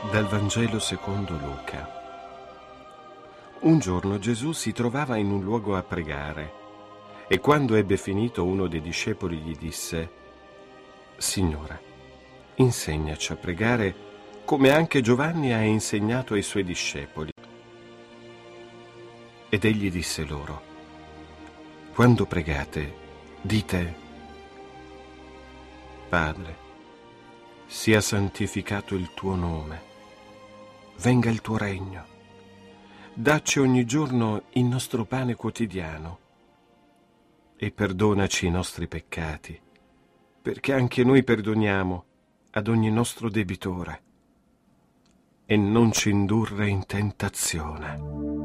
Dal Vangelo secondo Luca. Un giorno Gesù si trovava in un luogo a pregare e quando ebbe finito uno dei discepoli gli disse: Signore, insegnaci a pregare come anche Giovanni ha insegnato ai suoi discepoli. Ed egli disse loro: Quando pregate, dite: Padre, sia santificato il tuo nome, venga il tuo regno, dacci ogni giorno il nostro pane quotidiano e perdonaci i nostri peccati, perché anche noi perdoniamo ad ogni nostro debitore, e non ci indurre in tentazione.